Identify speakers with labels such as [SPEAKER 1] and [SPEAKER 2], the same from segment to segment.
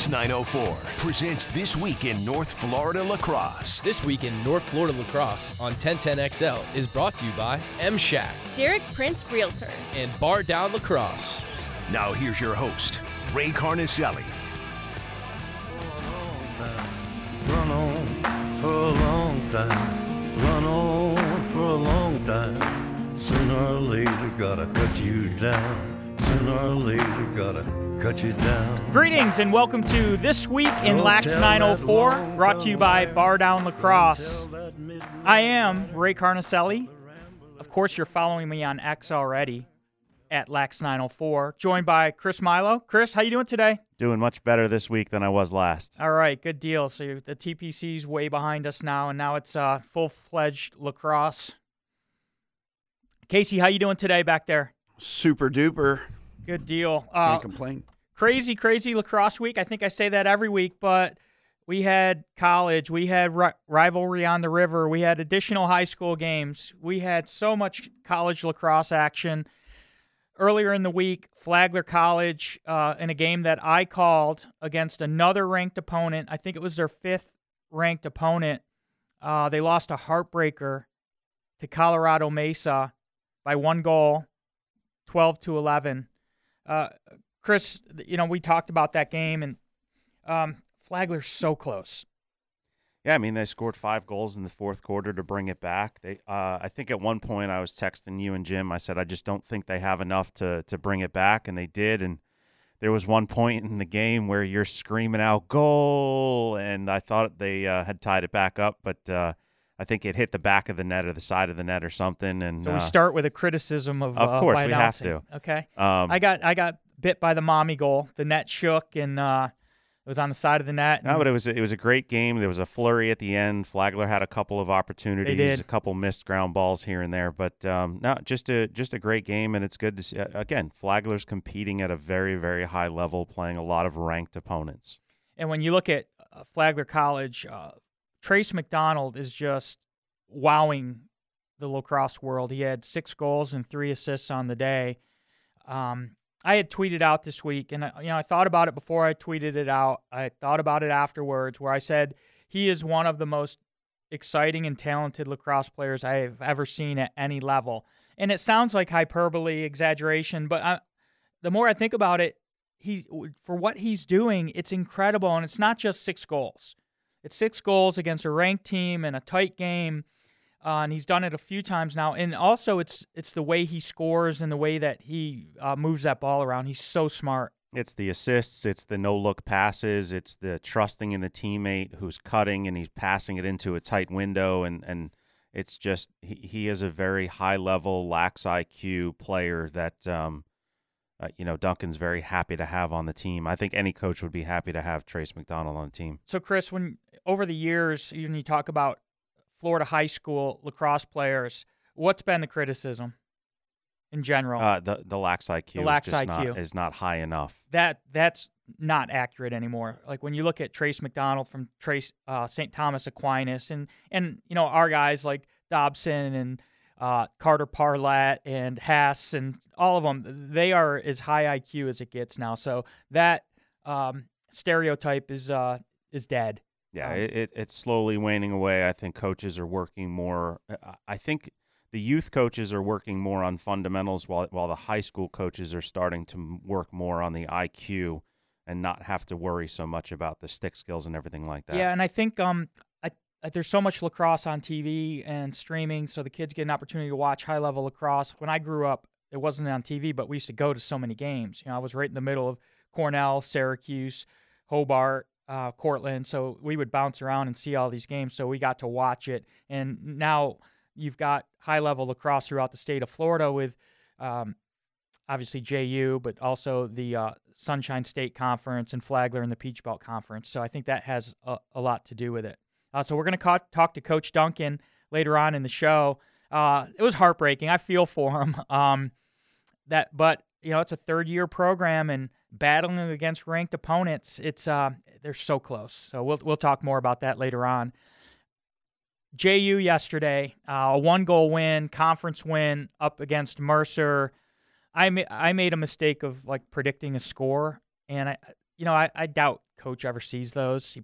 [SPEAKER 1] Lax 904 presents This Week in North Florida Lacrosse.
[SPEAKER 2] This Week in North Florida Lacrosse on 1010XL is brought to you by M-Shack,
[SPEAKER 3] Derek Prince Realtor,
[SPEAKER 2] and Bar Down Lacrosse.
[SPEAKER 1] Now here's your host, Ray Carnicelli.
[SPEAKER 4] Run on for a long time, run on for a long time. Sooner or later, gotta cut you down. Sooner or later, gotta cut you down.
[SPEAKER 5] Greetings and welcome to This Week in Lax 904, brought to you by Bar Down Lacrosse. I am Ray Carnicelli. Of course, you're following me on X already at Lax 904, joined by Chris Milo. Chris, how you doing today?
[SPEAKER 6] Doing much better this week than I was last.
[SPEAKER 5] All right, good deal. So the TPC's way behind us now, and now it's full-fledged lacrosse. Casey, how you doing today back there?
[SPEAKER 7] Super duper.
[SPEAKER 5] Good deal.
[SPEAKER 7] Can't complain.
[SPEAKER 5] Crazy lacrosse week. I think I say that every week, but we had college. We had rivalry on the river. We had additional high school games. We had so much college lacrosse action. Earlier in the week, Flagler College, in a game that I called against another ranked opponent, I think it was their fifth ranked opponent, they lost a heartbreaker to Colorado Mesa by 1 goal, 12-11. Chris, we talked about that game, and Flagler's so close.
[SPEAKER 6] Yeah, I mean, they scored 5 goals in the fourth quarter to bring it back. I think at one point I was texting you and Jim. I said, I just don't think they have enough to bring it back, and they did. And there was one point in the game where you're screaming out, goal, and I thought they had tied it back up, but I think it hit the back of the net or the side of the net or something. And
[SPEAKER 5] so we start with a criticism of
[SPEAKER 6] course,
[SPEAKER 5] by
[SPEAKER 6] we
[SPEAKER 5] announcing.
[SPEAKER 6] have to.
[SPEAKER 5] Okay. I got bit by the mommy goal. The net shook, and it was on the side of the net.
[SPEAKER 6] No, but it was a great game. There was a flurry at the end. Flagler had a couple of opportunities,
[SPEAKER 5] They did.
[SPEAKER 6] A couple missed ground balls here and there. But no, just a great game, and it's good to see. Again, Flagler's competing at a very, very high level, playing a lot of ranked opponents.
[SPEAKER 5] And when you look at Flagler College, Trace McDonald is just wowing the lacrosse world. He had 6 goals and 3 assists on the day. I had tweeted out this week, and I thought about it before I tweeted it out. I thought about it afterwards, where I said he is one of the most exciting and talented lacrosse players I have ever seen at any level. And it sounds like hyperbole, exaggeration, but the more I think about it, for what he's doing, it's incredible. And it's not just 6 goals. It's 6 goals against a ranked team in a tight game. And he's done it a few times now. And also it's the way he scores and the way that he moves that ball around. He's so smart.
[SPEAKER 6] It's the assists, it's the no-look passes, it's the trusting in the teammate who's cutting and he's passing it into a tight window. And it's just he is a very high-level, lax IQ player that Duncan's very happy to have on the team. I think any coach would be happy to have Trace McDonald on the team.
[SPEAKER 5] So, Chris, when over the years, when you talk about Florida high school lacrosse players, what's been the criticism in general?
[SPEAKER 6] The lax IQ is not high enough.
[SPEAKER 5] That's not accurate anymore. Like when you look at Trace McDonald from St. Thomas Aquinas and our guys like Dobson and Carter Parlett and Haas and all of them, they are as high IQ as it gets now. So that stereotype is dead.
[SPEAKER 6] Yeah, it's slowly waning away. I think coaches are working more. I think the youth coaches are working more on fundamentals while the high school coaches are starting to work more on the IQ and not have to worry so much about the stick skills and everything like that.
[SPEAKER 5] Yeah, and I think there's so much lacrosse on TV and streaming, so the kids get an opportunity to watch high-level lacrosse. When I grew up, it wasn't on TV, but we used to go to so many games. I was right in the middle of Cornell, Syracuse, Hobart, Cortland, so we would bounce around and see all these games, so we got to watch it. And now you've got high-level lacrosse throughout the state of Florida with obviously JU, but also the Sunshine State Conference and Flagler and the Peach Belt Conference. So I think that has a lot to do with it. So we're going to talk to Coach Duncan later on in the show. It was heartbreaking. I feel for him. But it's a third-year program, and battling against ranked opponents, they're so close. So we'll talk more about that later on. JU yesterday, a 1-goal win, conference win up against Mercer. I made a mistake of predicting a score, and I doubt Coach ever sees those.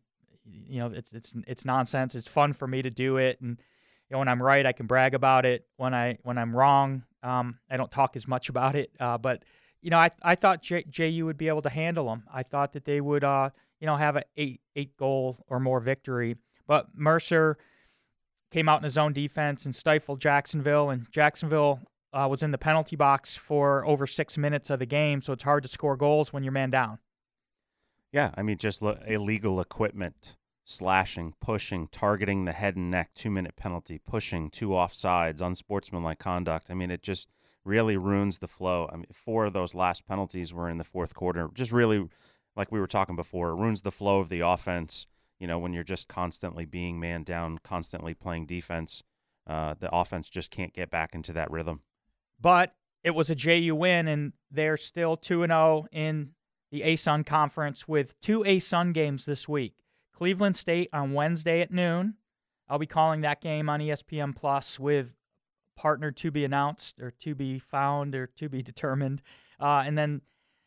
[SPEAKER 5] It's nonsense. It's fun for me to do it, and when I'm right, I can brag about it. When I'm wrong, I don't talk as much about it. But I thought JU would be able to handle them. I thought that they would have an eight goal or more victory. But Mercer came out in his own defense and stifled Jacksonville, and Jacksonville was in the penalty box for over 6 minutes of the game, so it's hard to score goals when you're man down.
[SPEAKER 6] Yeah, I mean, just illegal equipment, slashing, pushing, targeting the head and neck, 2-minute penalty, pushing, 2 offsides, unsportsmanlike conduct. I mean, it just really ruins the flow. I mean, 4 of those last penalties were in the fourth quarter. Just really, like we were talking before, it ruins the flow of the offense. When you're just constantly being man down, constantly playing defense, the offense just can't get back into that rhythm.
[SPEAKER 5] But it was a JU win, and they're still 2-0 in the ASUN Conference with 2 ASUN games this week. Cleveland State on Wednesday at noon. I'll be calling that game on ESPN Plus with partner to be announced or to be found or to be determined. And then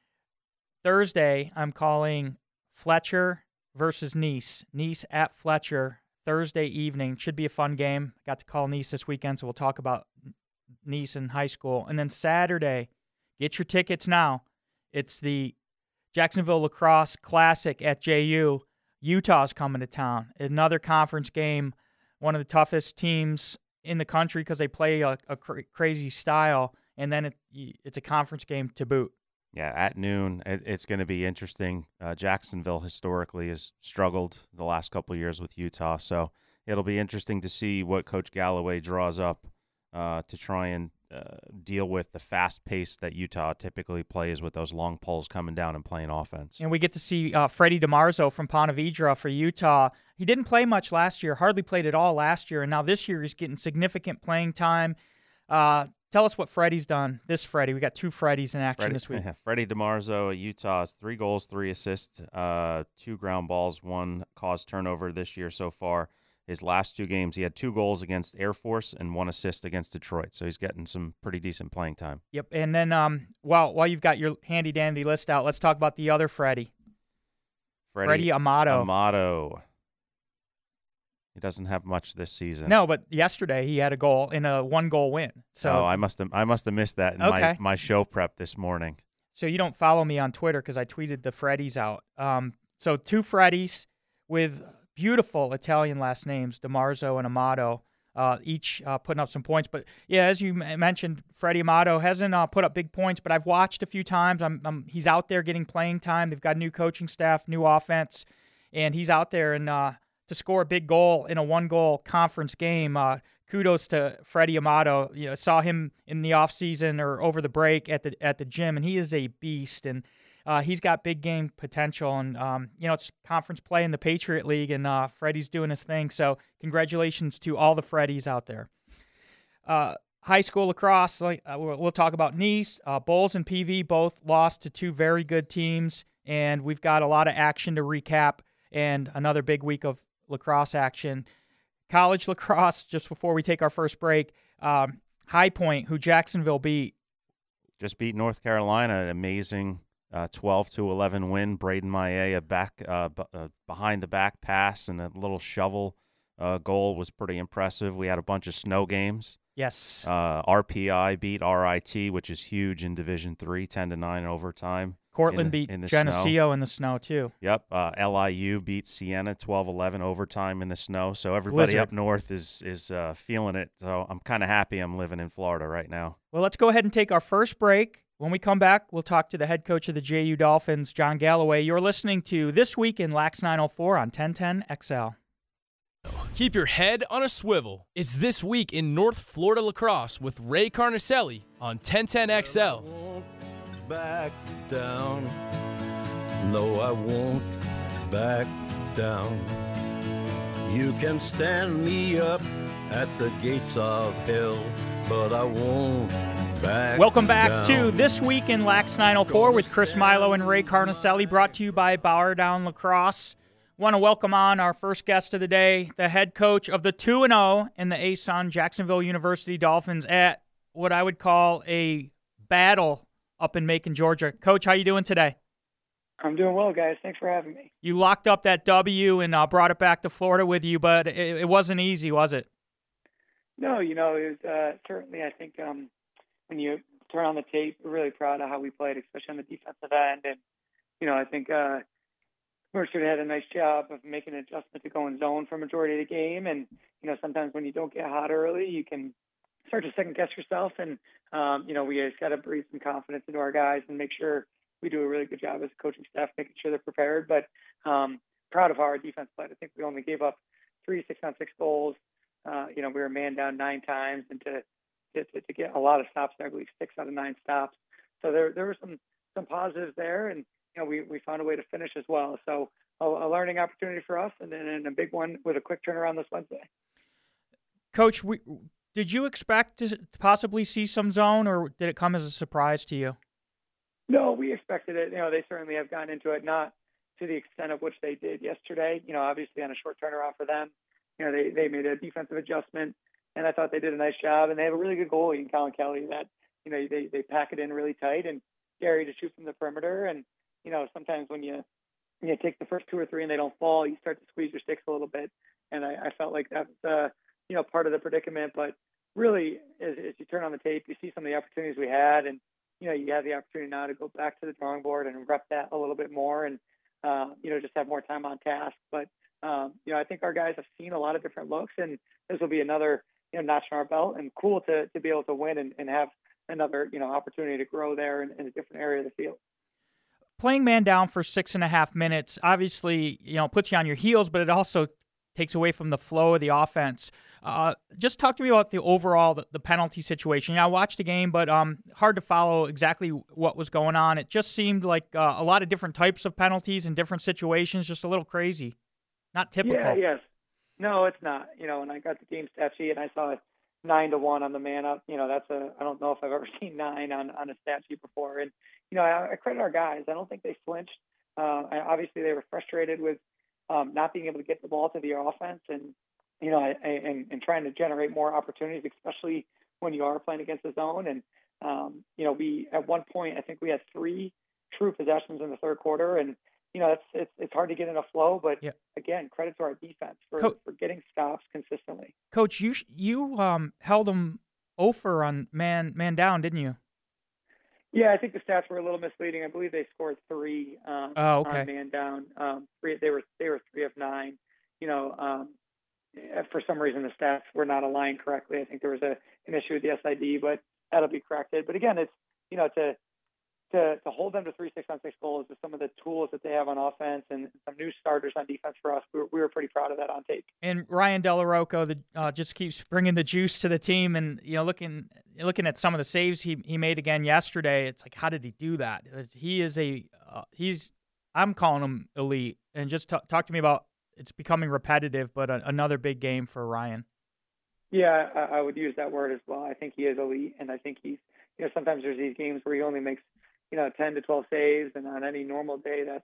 [SPEAKER 5] Thursday, I'm calling Fletcher versus Nice. Nice at Fletcher Thursday evening. Should be a fun game. Got to call Nice this weekend, so we'll talk about Nice in high school. And then Saturday, get your tickets now. It's the Jacksonville Lacrosse Classic at JU. Utah's coming to town. Another conference game, one of the toughest teams in the country because they play a crazy style, and then it's a conference game to boot.
[SPEAKER 6] Yeah, at noon, it's going to be interesting. Jacksonville historically has struggled the last couple of years with Utah, so it'll be interesting to see what Coach Galloway draws up to try and deal with the fast pace that Utah typically plays with those long poles coming down and playing offense.
[SPEAKER 5] And we get to see Freddie DiMarzo from Ponte Vedra for Utah. He didn't play much last year, hardly played at all last year, and now this year he's getting significant playing time. Tell us what Freddie's done. This Freddie. We got 2 Freddies in action this week.
[SPEAKER 6] Freddie DiMarzo at Utah has 3 goals, 3 assists, 2 ground balls, 1 caused turnover this year so far. His last 2 games, he had 2 goals against Air Force and 1 assist against Detroit. So he's getting some pretty decent playing time.
[SPEAKER 5] Yep. And then while you've got your handy-dandy list out, let's talk about the other Freddie. Freddie Amato.
[SPEAKER 6] Amato. He doesn't have much this season.
[SPEAKER 5] No, but yesterday he had a goal in a 1-goal win. So
[SPEAKER 6] I must have missed that in my show prep this morning.
[SPEAKER 5] So you don't follow me on Twitter because I tweeted the Freddies out. So 2 Freddies with beautiful Italian last names, DiMarzo and Amato, each putting up some points. But, yeah, as you mentioned, Freddie Amato hasn't put up big points, but I've watched a few times. He's out there getting playing time. They've got new coaching staff, new offense, and he's out there. And to score a big goal in a 1-goal conference game, kudos to Freddie Amato. Saw him in the offseason or over the break at the gym, and he is a beast. And he's got big game potential, and it's conference play in the Patriot League, and Freddie's doing his thing. So congratulations to all the Freddies out there. High school lacrosse, we'll talk about Nice. Bulls and PV both lost to 2 very good teams, and we've got a lot of action to recap and another big week of lacrosse action. College lacrosse, just before we take our first break, High Point, who Jacksonville beat.
[SPEAKER 6] Just beat North Carolina, an amazing 12-11 win. Braden Maillet, a behind-the-back pass and a little shovel goal was pretty impressive. We had a bunch of snow games.
[SPEAKER 5] Yes.
[SPEAKER 6] RPI beat RIT, which is huge in Division III, 10-9 overtime.
[SPEAKER 5] Cortland beat Geneseo in the snow, too.
[SPEAKER 6] Yep. LIU beat Siena 12-11 overtime in the snow. So everybody up north is feeling it. So I'm kind of happy I'm living in Florida right now.
[SPEAKER 5] Well, let's go ahead and take our first break. When we come back, we'll talk to the head coach of the JU Dolphins, John Galloway. You're listening to This Week in Lax 904 on 1010 XL.
[SPEAKER 2] Keep your head on a swivel. It's This Week in North Florida Lacrosse with Ray Carnacelli on 1010 XL.
[SPEAKER 4] Back down. No, I won't back down. You can stand me up at the gates of hell, but I won't back
[SPEAKER 5] Welcome back
[SPEAKER 4] down.
[SPEAKER 5] to This Week in Lax 904 with Chris Milo and Ray Carnacelli, brought to you by Bower Down Lacrosse. Want to welcome on our first guest of the day, the head coach of the 2-0 in the ASUN Jacksonville University Dolphins at what I would call a battle up in Macon, Georgia. Coach, how you doing today?
[SPEAKER 3] I'm doing well, guys. Thanks for having me.
[SPEAKER 5] You locked up that W and brought it back to Florida with you, but it wasn't easy, was it?
[SPEAKER 3] No, it was certainly, I think, when you turn on the tape, we're really proud of how we played, especially on the defensive end. And, I think Mercer had a nice job of making an adjustment to go in zone for a majority of the game. And, sometimes when you don't get hot early, you can start to second-guess yourself. And, we just got to breathe some confidence into our guys and make sure we do a really good job as a coaching staff, making sure they're prepared. But proud of how our defense played. I think we only gave up 3 6-on-6 goals. We were man down 9 times, and to get a lot of stops there, I believe 6 out of 9 stops. So there were some positives there, and we found a way to finish as well. So a learning opportunity for us, and then a big one with a quick turnaround this Wednesday.
[SPEAKER 5] Coach, did you expect to possibly see some zone, or did it come as a surprise to you?
[SPEAKER 3] No, we expected it. They certainly have gotten into it, not to the extent of which they did yesterday. Obviously on a short turnaround for them. They made a defensive adjustment, and I thought they did a nice job. And they have a really good goalie in Colin Kelly that, they pack it in really tight, and Gary to shoot from the perimeter. And, sometimes when you take the first 2 or 3 and they don't fall, you start to squeeze your sticks a little bit. And I felt like that was, part of the predicament. But really, as you turn on the tape, you see some of the opportunities we had, and, you have the opportunity now to go back to the drawing board and rep that a little bit more and, just have more time on task. But, I think our guys have seen a lot of different looks, and this will be another, notch in our belt, and cool to be able to win and have another, opportunity to grow there in a different area of the field.
[SPEAKER 5] Playing man down for 6.5 minutes, obviously, puts you on your heels, but it also takes away from the flow of the offense. Just talk to me about the overall, the penalty situation. I watched the game, but hard to follow exactly what was going on. It just seemed like a lot of different types of penalties in different situations, just a little crazy. Not typical.
[SPEAKER 3] Yeah, yes. No, it's not. When I got the game stat sheet and I saw it 9-1 on the man up, I don't know if I've ever seen 9 on a stat sheet before. And, I credit our guys. I don't think they flinched. Obviously they were frustrated with not being able to get the ball to the offense and, and trying to generate more opportunities, especially when you are playing against the zone. And, we, at one point, I think we had 3 true possessions in the third quarter, and, it's hard to get in a flow, but again, credit to our defense for getting stops consistently.
[SPEAKER 5] Coach, you held them over on man down, didn't you?
[SPEAKER 3] Yeah, I think the stats were a little misleading. I believe they scored 3 on man down. 3, they were 3 of 9. For some reason the stats were not aligned correctly. I think there was an issue with the SID, but that'll be corrected. But again, it's to hold them to 3 6-on-6 goals with some of the tools that they have on offense and some new starters on defense for us. We were pretty proud of that on tape.
[SPEAKER 5] And Ryan Delarocco just keeps bringing the juice to the team. And looking at some of the saves he made again yesterday, it's like, how did he do that? He is I'm calling him elite. And just talk to me about, it's becoming repetitive, but another big game for Ryan.
[SPEAKER 3] Yeah, I would use that word as well. I think he is elite, and I think he's sometimes there's these games where he only makes 10 to 12 saves, and on any normal day, that's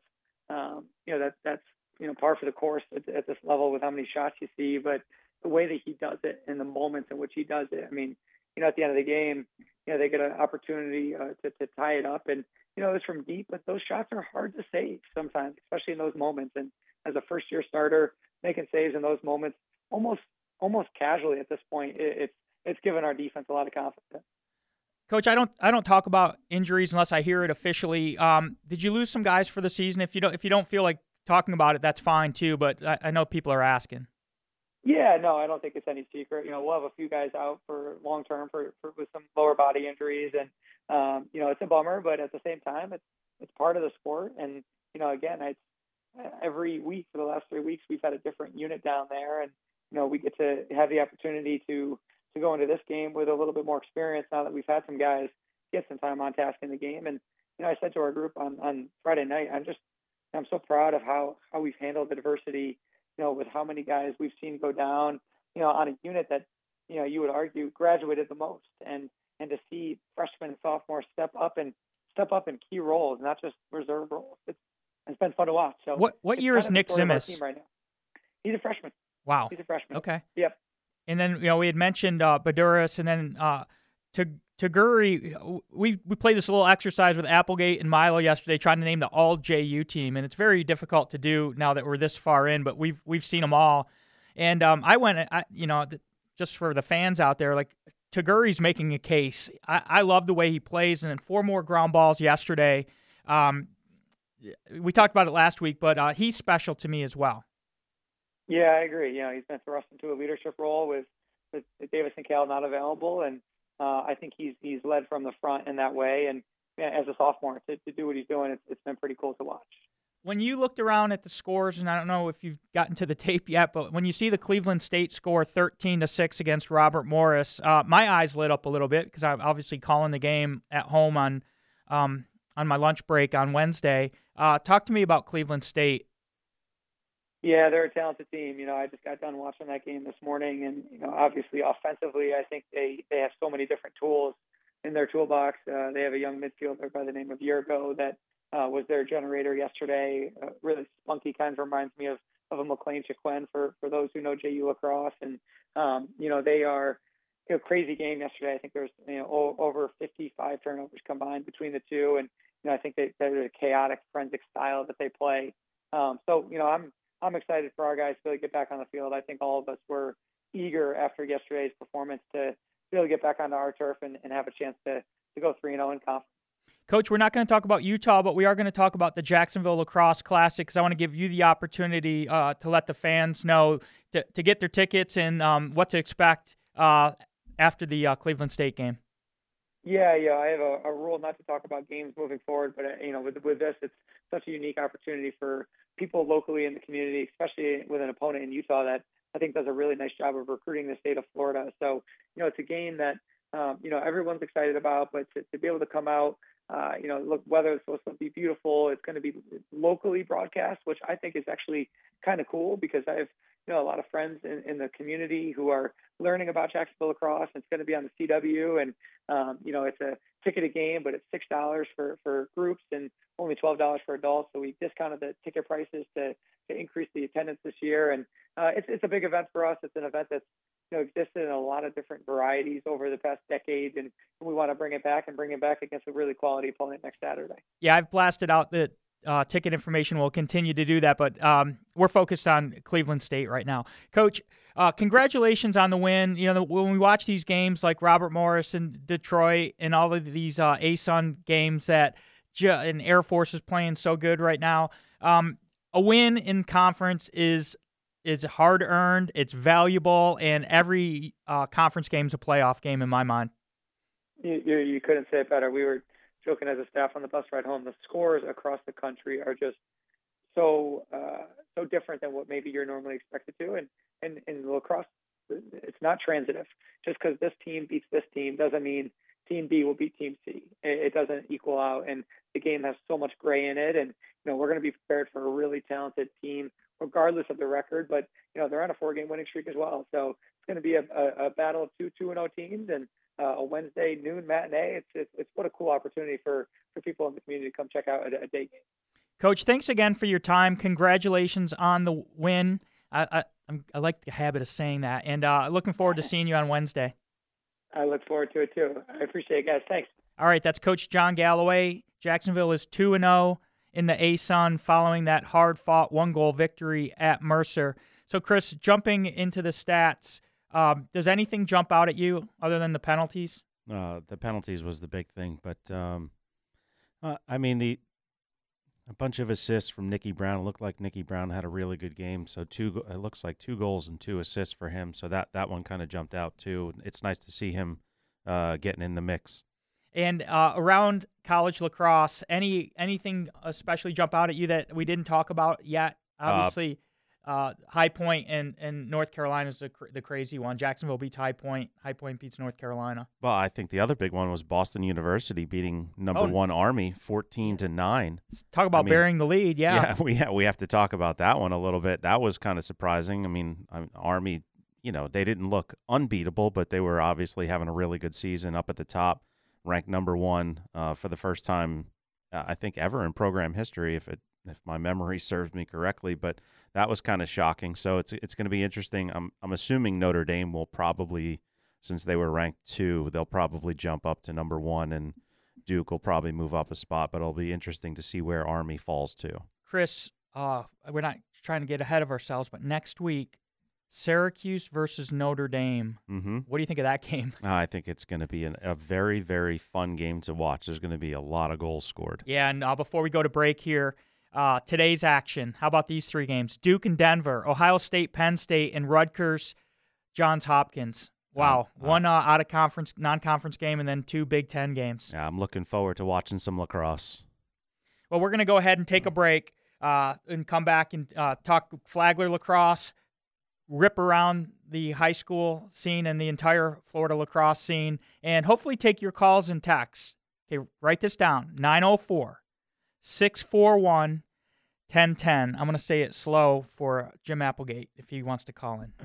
[SPEAKER 3] par for the course at this level with how many shots you see. But the way that he does it and the moments in which he does it, I mean, at the end of the game, they get an opportunity to tie it up, and it's from deep, but those shots are hard to save sometimes, especially in those moments. And as a first-year starter, making saves in those moments almost casually at this point, it's given our defense a lot of confidence.
[SPEAKER 5] Coach, I don't talk about injuries unless I hear it officially. Did you lose some guys for the season? If you don't feel like talking about it, that's fine too. But I know people are asking.
[SPEAKER 3] Yeah, no, I don't think it's any secret. We'll have a few guys out for long term for with some lower body injuries, and it's a bummer. But at the same time, it's part of the sport. And again, it's every week for the last 3 weeks we've had a different unit down there, and we get to have the opportunity to go into this game with a little bit more experience now that we've had some guys get some time on task in the game. And I said to our group on Friday night, I'm so proud of how we've handled the diversity, with how many guys we've seen go down, on a unit that you would argue graduated the most, and to see freshmen and sophomores step up in key roles, not just reserve roles. It's been fun to watch. So
[SPEAKER 5] what year is Nick Zimis
[SPEAKER 3] right now? He's a freshman.
[SPEAKER 5] Wow.
[SPEAKER 3] He's a freshman.
[SPEAKER 5] Okay.
[SPEAKER 3] Yep.
[SPEAKER 5] And then we had mentioned Baduras, and then Taguri, we played this little exercise with Applegate and Milo yesterday, trying to name the all JU team, and it's very difficult to do now that we're this far in. But we've seen them all, and I went, just for the fans out there, like Taguri's making a case. I love the way he plays, and then 4 more ground balls yesterday. We talked about it last week, but he's special to me as well.
[SPEAKER 3] Yeah, I agree. He's been thrust into a leadership role with Davis and Cal not available, and I think he's led from the front in that way. And as a sophomore, to do what he's doing, it's been pretty cool to watch.
[SPEAKER 5] When you looked around at the scores, and I don't know if you've gotten to the tape yet, but when you see the Cleveland State score 13-6 against Robert Morris, my eyes lit up a little bit because I'm obviously calling the game at home on my lunch break on Wednesday. Talk to me about Cleveland State.
[SPEAKER 3] Yeah, they're a talented team. I just got done watching that game this morning, and obviously offensively, I think they have so many different tools in their toolbox. They have a young midfielder by the name of Yergo that was their generator yesterday. Really spunky, kind of reminds me of a McLean Chiquin for those who know JU lacrosse. And they are crazy game yesterday. I think there's over 55 turnovers combined between the two, and I think they're a chaotic, forensic style that they play. I'm excited for our guys to really get back on the field. I think all of us were eager after yesterday's performance to really get back onto our turf and have a chance to go 3-0 in conference.
[SPEAKER 5] Coach, we're not going to talk about Utah, but we are going to talk about the Jacksonville Lacrosse Classic because I want to give you the opportunity to let the fans know to get their tickets and what to expect after the Cleveland State game. Yeah,
[SPEAKER 3] I have a rule not to talk about games moving forward, but with this, it's such a unique opportunity for people locally in the community, especially with an opponent in Utah that I think does a really nice job of recruiting the state of Florida. So, it's a game that everyone's excited about, but to be able to come out, look, weather is supposed to be beautiful. It's going to be locally broadcast, which I think is actually kind of cool because I have a lot of friends in the community who are learning about Jacksonville lacrosse. It's going to be on the CW, and it's a ticketed game, but it's $6 for groups and only $12 for adults. So we discounted the ticket prices to increase the attendance this year, and it's a big event for us. It's an event that's existed in a lot of different varieties over the past decade, and we want to bring it back against a really quality opponent next Saturday.
[SPEAKER 5] Yeah, I've blasted out the ticket information. We'll continue to do that, but we're focused on Cleveland State right now. Coach, congratulations on the win. When we watch these games like Robert Morris and Detroit and all of these ASUN games and Air Force is playing so good right now, a win in conference is hard-earned, it's valuable, and every conference game is a playoff game in my mind.
[SPEAKER 3] You couldn't say it better. We were joking as a staff on the bus ride home. The scores across the country are just so different than what maybe you're normally expected to. And in lacrosse, it's not transitive. Just because this team beats this team doesn't mean Team B will beat Team C. It doesn't equal out, and the game has so much gray in it. And we're going to be prepared for a really talented team, regardless of the record. But they're on a 4-game winning streak as well, so it's going to be a battle of two 2-0 teams and a Wednesday noon matinee. It's what a cool opportunity for people in the community to come check out a day game.
[SPEAKER 5] Coach, thanks again for your time. Congratulations on the win. I like the habit of saying that, and looking forward to seeing you on Wednesday.
[SPEAKER 3] I look forward to it too. I appreciate it, guys. Thanks.
[SPEAKER 5] All right, that's Coach John Galloway. Jacksonville is 2-0 in the ASUN following that hard-fought 1-goal victory at Mercer. So, Chris, jumping into the stats, does anything jump out at you other than the penalties?
[SPEAKER 6] The penalties was the big thing, but a bunch of assists from Nicky Brown. It looked like Nicky Brown had a really good game. So it looks like 2 goals and 2 assists for him. So that one kind of jumped out too. It's nice to see him getting in the mix.
[SPEAKER 5] And around college lacrosse, anything especially jump out at you that we didn't talk about yet? Obviously, High Point and North Carolina is the crazy one. Jacksonville beats High Point. High Point beats North Carolina.
[SPEAKER 6] Well, I think the other big one was Boston University beating number 1 Army 14-9.
[SPEAKER 5] Talk about bearing the lead, yeah.
[SPEAKER 6] Yeah, we have to talk about that one a little bit. That was kind of surprising. Army, they didn't look unbeatable, but they were obviously having a really good season up at the top, ranked number 1 for the first time, I think, ever in program history, if my memory serves me correctly, but that was kind of shocking. So it's going to be interesting. I'm assuming Notre Dame will probably since they were ranked 2, they'll probably jump up to number 1, and Duke will probably move up a spot, but it'll be interesting to see where Army falls to.
[SPEAKER 5] Chris, we're not trying to get ahead of ourselves, but next week, Syracuse versus Notre Dame.
[SPEAKER 6] Mm-hmm.
[SPEAKER 5] What do you think of that game?
[SPEAKER 6] I think it's going to be a very, very fun game to watch. There's going to be a lot of goals scored.
[SPEAKER 5] Yeah, and before we go to break here, today's action. How about these 3 games? Duke and Denver, Ohio State, Penn State, and Rutgers, Johns Hopkins. Wow, one out-of-conference, non-conference game, and then 2 Big Ten games.
[SPEAKER 6] Yeah, I'm looking forward to watching some lacrosse.
[SPEAKER 5] Well, we're going to go ahead and take a break and come back and talk Flagler lacrosse, rip around the high school scene and the entire Florida lacrosse scene, and hopefully take your calls and texts. Okay, write this down, 904-641-1010. I'm going to say it slow for Jim Applegate if he wants to call in.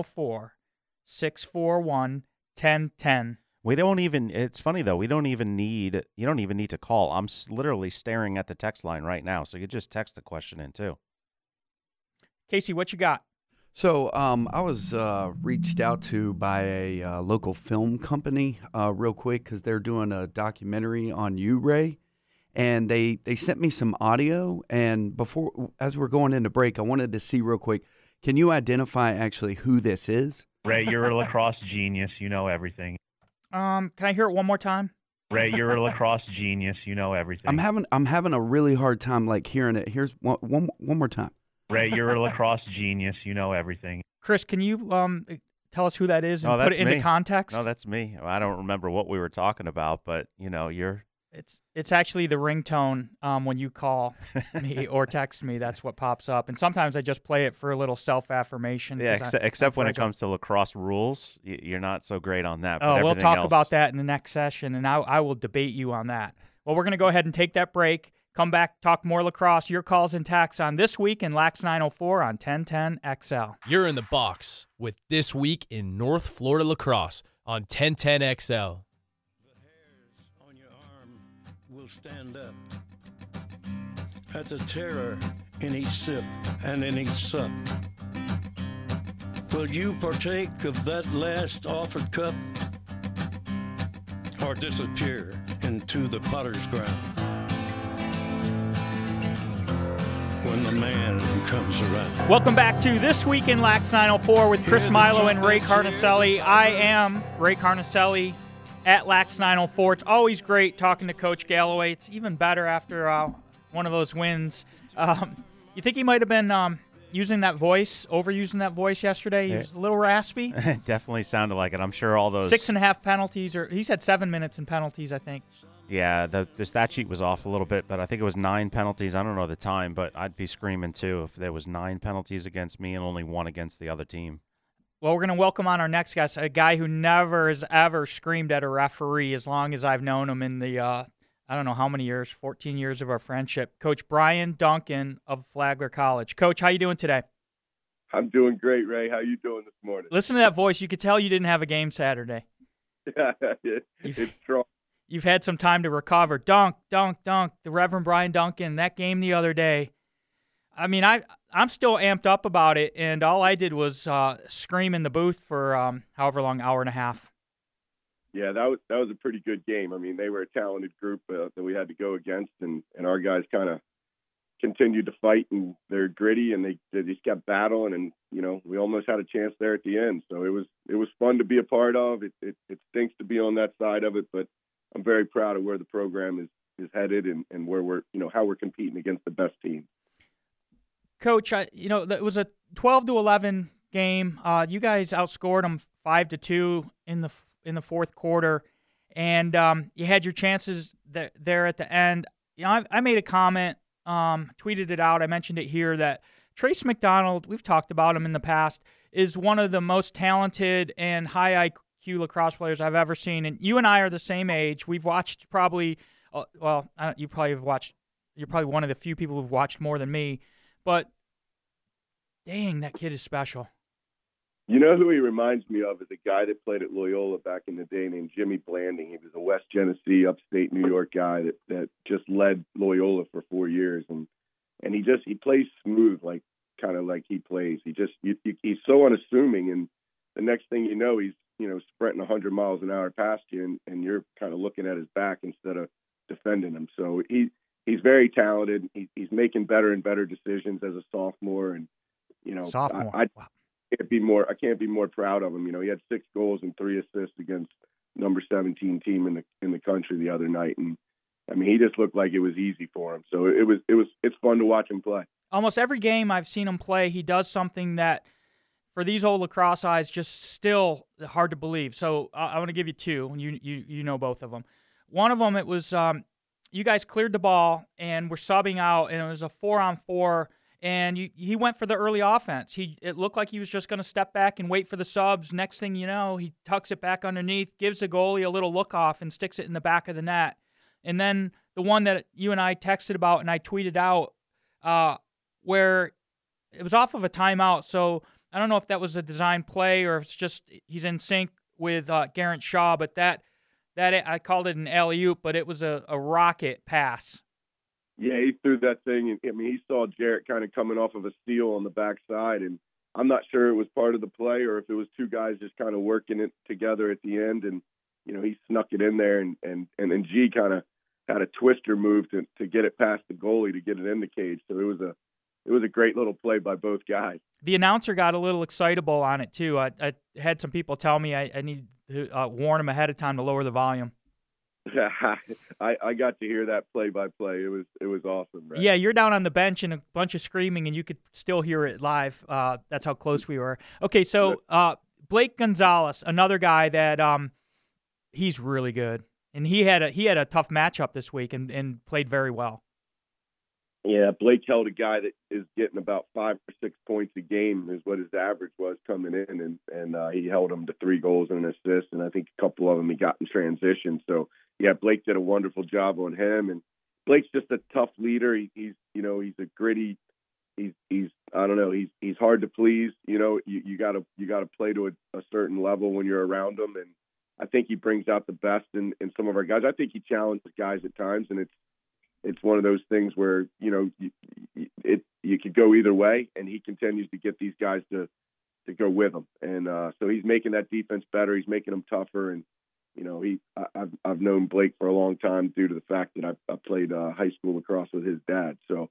[SPEAKER 5] 904-641-1010.
[SPEAKER 6] We don't even, it's funny though, you don't even need to call. I'm literally staring at the text line right now, so you just text the question in too.
[SPEAKER 5] Casey, what you got?
[SPEAKER 7] So I was reached out to by a local film company real quick because they're doing a documentary on you, Ray. And they sent me some audio. And as we're going into break, I wanted to see real quick, can you identify actually who this is?
[SPEAKER 8] Ray, you're a lacrosse genius. You know everything.
[SPEAKER 5] Can I hear it one more time?
[SPEAKER 8] Ray, you're a lacrosse genius. You know everything.
[SPEAKER 7] I'm having a really hard time hearing it. Here's one more time.
[SPEAKER 8] Ray, you're a lacrosse genius. You know everything.
[SPEAKER 5] Chris, can you tell us who that is and put it into
[SPEAKER 6] me.
[SPEAKER 5] context?
[SPEAKER 6] No, that's me. I don't remember what we were talking about, but you're.
[SPEAKER 5] It's actually the ringtone when you call me or text me. That's what pops up, and sometimes I just play it for a little self-affirmation.
[SPEAKER 6] Yeah, except when it comes to lacrosse rules, you're not so great on that.
[SPEAKER 5] But we'll talk
[SPEAKER 6] else...
[SPEAKER 5] about that in the next session, and I will debate you on that. Well, we're going to go ahead and take that break. Come back, talk more lacrosse. Your calls and texts on This Week in Lax 904 on 1010 XL.
[SPEAKER 2] You're in the box with This Week in North Florida Lacrosse on 1010 XL.
[SPEAKER 4] The hairs on your arm will stand up at the terror in each sip and in each sup. Will you partake of that last offered cup or disappear into the potter's ground? When the man comes around.
[SPEAKER 5] Welcome back to This Week in Lax 904 with Chris Milo and Ray Carnicelli. I am Ray Carnicelli at Lax 904. It's always great talking to Coach Galloway. It's even better after one of those wins. You think he might have been overusing that voice yesterday? He was a little raspy.
[SPEAKER 6] It definitely sounded like it. I'm sure all those
[SPEAKER 5] 6.5 penalties, or he said 7 minutes in penalties, I think.
[SPEAKER 6] Yeah, the stat sheet was off a little bit, but I think it was 9 penalties. I don't know the time, but I'd be screaming too if there was 9 penalties against me and only 1 against the other team.
[SPEAKER 5] Well, we're going to welcome on our next guest, a guy who never has ever screamed at a referee as long as I've known him in the, I don't know how many years, 14 years of our friendship. Coach Brian Duncan of Flagler College. Coach, how you doing today?
[SPEAKER 9] I'm doing great, Ray. How you doing this morning?
[SPEAKER 5] Listen to that voice. You could tell you didn't have a game Saturday.
[SPEAKER 9] It's strong.
[SPEAKER 5] You've had some time to recover. Dunk, dunk, dunk. The Reverend Brian Duncan, that game the other day. I mean, I'm still amped up about it, and all I did was scream in the booth for however long, hour and a half.
[SPEAKER 9] Yeah, that was a pretty good game. I mean, they were a talented group that we had to go against, and our guys kind of continued to fight, and they're gritty, and they just kept battling, and we almost had a chance there at the end. So it was fun to be a part of. It stinks to be on that side of it, but I'm very proud of where the program is headed and where we're how we're competing against the best team.
[SPEAKER 5] Coach, it was a 12-11 game. You guys outscored them 5-2 in the fourth quarter, and you had your chances there at the end. I made a comment, tweeted it out. I mentioned it here that Trace McDonald, we've talked about him in the past, is one of the most talented and high IQ lacrosse players I've ever seen. And you and I are the same age. We've watched probably, you're probably one of the few people who've watched more than me. But, dang, that kid is special.
[SPEAKER 9] You know who he reminds me of is a guy that played at Loyola back in the day named Jimmy Blanding. He was a West Genesee, upstate New York guy that just led Loyola for 4 years. And he plays smooth, kind of like he plays. He's so unassuming. And the next thing you know, he's, sprinting 100 miles an hour past you, and you're kind of looking at his back instead of defending him. So he's very talented. He's making better and better decisions as a sophomore, and
[SPEAKER 5] sophomore.
[SPEAKER 9] I can't be more proud of him. He had 6 goals and 3 assists against number 17 team in the country the other night, and I mean, he just looked like it was easy for him. So it's fun to watch him play.
[SPEAKER 5] Almost every game I've seen him play, he does something that, for these old lacrosse eyes, just still hard to believe. So I want to give you 2, and you know both of them. One of them, it was you guys cleared the ball and were subbing out, and it was a 4-on-4, and he went for the early offense. It looked like he was just going to step back and wait for the subs. Next thing you know, he tucks it back underneath, gives the goalie a little look off, and sticks it in the back of the net. And then the one that you and I texted about and I tweeted out, where it was off of a timeout. So I don't know if that was a design play or if it's just he's in sync with Garrett Shaw, but that I called it an alley-oop, but it was a rocket pass.
[SPEAKER 9] Yeah, he threw that thing. I mean, he saw Jarrett kind of coming off of a steal on the backside, and I'm not sure it was part of the play or if it was 2 guys just kind of working it together at the end, and he snuck it in there, and then G kind of had a twister move to get it past the goalie to get it in the cage. So it was a great little play by both guys. The
[SPEAKER 5] announcer got a little excitable on it too. I had some people tell me I need to warn him ahead of time to lower the volume.
[SPEAKER 9] I got to hear that play by play. It was awesome. Right?
[SPEAKER 5] Yeah, you're down on the bench and a bunch of screaming, and you could still hear it live. That's how close we were. Okay, so Blake Gonzalez, another guy that he's really good, and he had a tough matchup this week and played very well.
[SPEAKER 9] Yeah, Blake held a guy that is getting about 5 or 6 points a game is what his average was coming in, and he held him to 3 goals and an assist, and I think a couple of them he got in transition. So yeah, Blake did a wonderful job on him, and Blake's just a tough leader. He's a gritty. He's I don't know. He's hard to please. You gotta play to a certain level when you're around him, and I think he brings out the best in some of our guys. I think he challenges guys at times, and it's one of those things where you could go either way, and he continues to get these guys to go with him, and so he's making that defense better. He's making them tougher, and I've known Blake for a long time due to the fact that I played high school lacrosse with his dad. So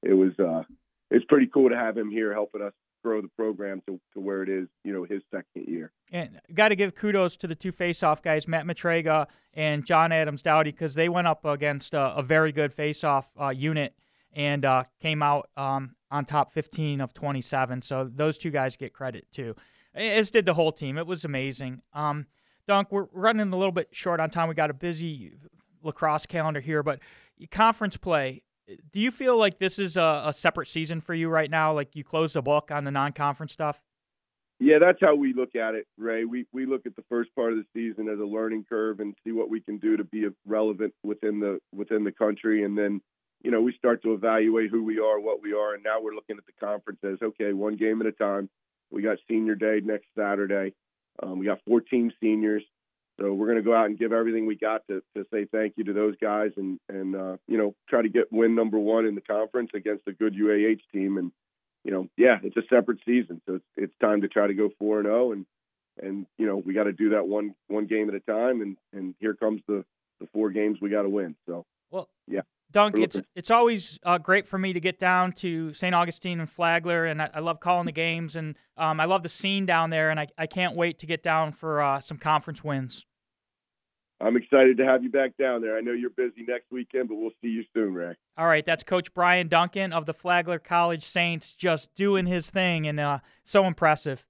[SPEAKER 9] it's pretty cool to have him here helping us grow the program to where it is, his second year.
[SPEAKER 5] And got to give kudos to the 2 face-off guys, Matt Matrega and John Adams Dowdy, because they went up against a very good face-off unit and came out on top 15 of 27. So those 2 guys get credit too, as did the whole team. It was amazing. Dunk, we're running a little bit short on time. We got a busy lacrosse calendar here, but conference play, do you feel like this is a separate season for you right now? Like you close the book on the non-conference stuff?
[SPEAKER 9] Yeah, that's how we look at it, Ray. We look at the first part of the season as a learning curve and see what we can do to be relevant within the country, and then we start to evaluate who we are, what we are, and now we're looking at the conference as, okay, 1 game at a time. We got Senior Day next Saturday. We got 14 seniors. So we're going to go out and give everything we got to say thank you to those guys and try to get win number 1 in the conference against a good UAH team. And, it's a separate season. So it's time to try to go 4-0 and we got to do that one game at a time. And here comes the 4 games we got to win. So,
[SPEAKER 5] well,
[SPEAKER 9] yeah.
[SPEAKER 5] Dunk, it's always great for me to get down to St. Augustine and Flagler, and I love calling the games, and I love the scene down there, and I can't wait to get down for some conference wins.
[SPEAKER 9] I'm excited to have you back down there. I know you're busy next weekend, but we'll see you soon, Ray.
[SPEAKER 5] All right, that's Coach Brian Duncan of the Flagler College Saints, just doing his thing, and so impressive.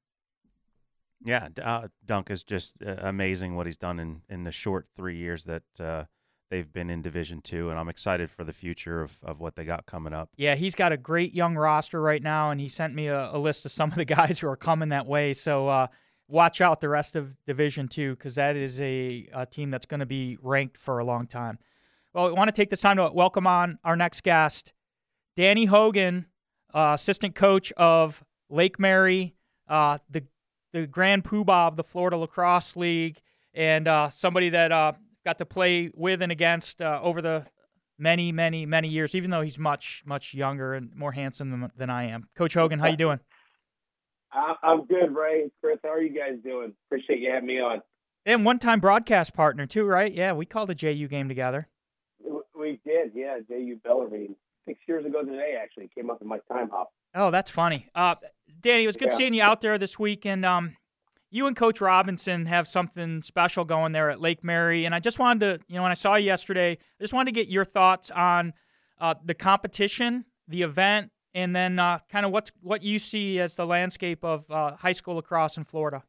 [SPEAKER 6] Yeah, Dunk is just amazing what he's done in the short 3 years that they've been in Division II, and I'm excited for the future of what they got coming up.
[SPEAKER 5] Yeah, he's got a great young roster right now, and he sent me a list of some of the guys who are coming that way. So watch out the rest of Division II, because that is a team that's going to be ranked for a long time. Well, I want to take this time to welcome on our next guest, Danny Hogan, assistant coach of Lake Mary, the grand poobah of the Florida Lacrosse League, and somebody that got to play with and against over the many, many, many years, even though he's much, much younger and more handsome than I am. Coach Hogan, how you doing?
[SPEAKER 10] I'm good, Ray. Chris, how are you guys doing? Appreciate you having me on.
[SPEAKER 5] And one-time broadcast partner too, right? Yeah, we called a JU game together.
[SPEAKER 10] We did, yeah. J.U. Bellarmine. 6 years ago today, actually, came up in my time hop.
[SPEAKER 5] Oh, that's funny. Danny, it was good seeing you out there this week, and you and Coach Robinson have something special going there at Lake Mary, and I just wanted to, when I saw you yesterday, I just wanted to get your thoughts on the competition, the event, and then kind of what you see as the landscape of high school lacrosse in Florida.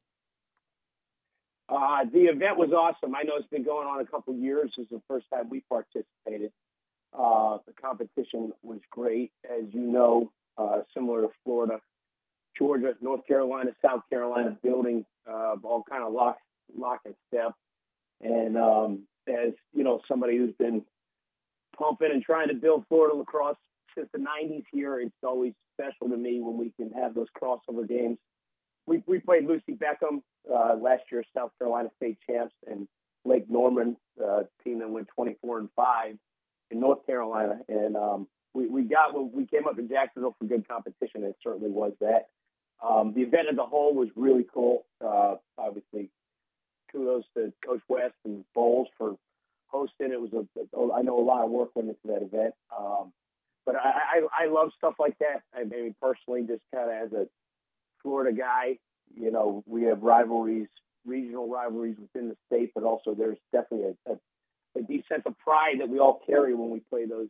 [SPEAKER 10] The event was awesome. I know it's been going on a couple of years. This is the first time we participated. The competition was great, as you know, similar to Florida, Georgia, North Carolina, South Carolina, building all kind of lock and step. And as you know, somebody who's been pumping and trying to build Florida lacrosse since the 90s here, it's always special to me when we can have those crossover games. We played Lucy Beckham last year, South Carolina state champs, and Lake Norman, team that went 24-5 in North Carolina. And we came up in Jacksonville for good competition. It certainly was that. The event as a whole was really cool. Obviously, kudos to Coach West and Bowles for hosting. It was I know a lot of work went into that event. But I love stuff like that. I mean, personally, just kind of as a Florida guy, we have rivalries, regional rivalries within the state, but also there's definitely a deep sense of pride that we all carry when we play those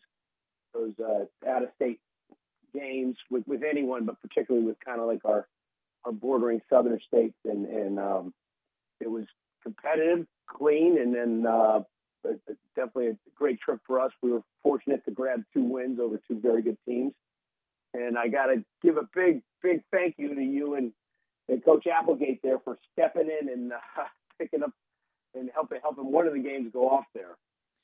[SPEAKER 10] out-of-state games with anyone, but particularly with kind of like our bordering southern states. And it was competitive, clean, and then definitely a great trip for us. We were fortunate to grab 2 wins over 2 very good teams. And I got to give a big, big thank you to you and Coach Applegate there for stepping in and picking up and helping one of the games go off there.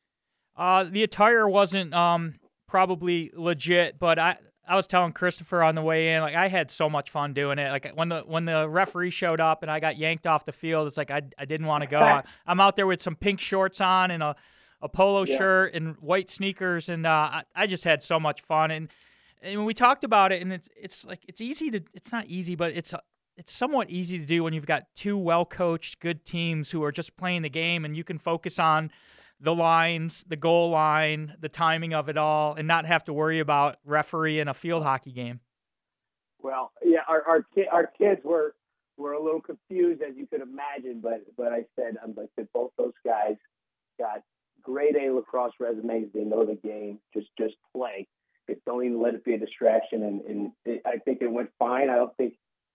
[SPEAKER 5] The attire wasn't probably legit, but I was telling Christopher on the way in, like, I had so much fun doing it. Like when the referee showed up and I got yanked off the field, it's like I didn't want to go. I'm out there with some pink shorts on and a polo shirt and white sneakers, and I just had so much fun. And we talked about it, and it's not easy, but it's somewhat easy to do when you've got 2 well-coached, good teams who are just playing the game, and you can focus on the lines, the goal line, the timing of it all, and not have to worry about referee in a field hockey game.
[SPEAKER 10] Well, yeah, our kids were a little confused, as you could imagine, but I said both those guys got grade A lacrosse resumes. They know the game. Just play. Don't even let it be a distraction. And I think it went fine. I don't think,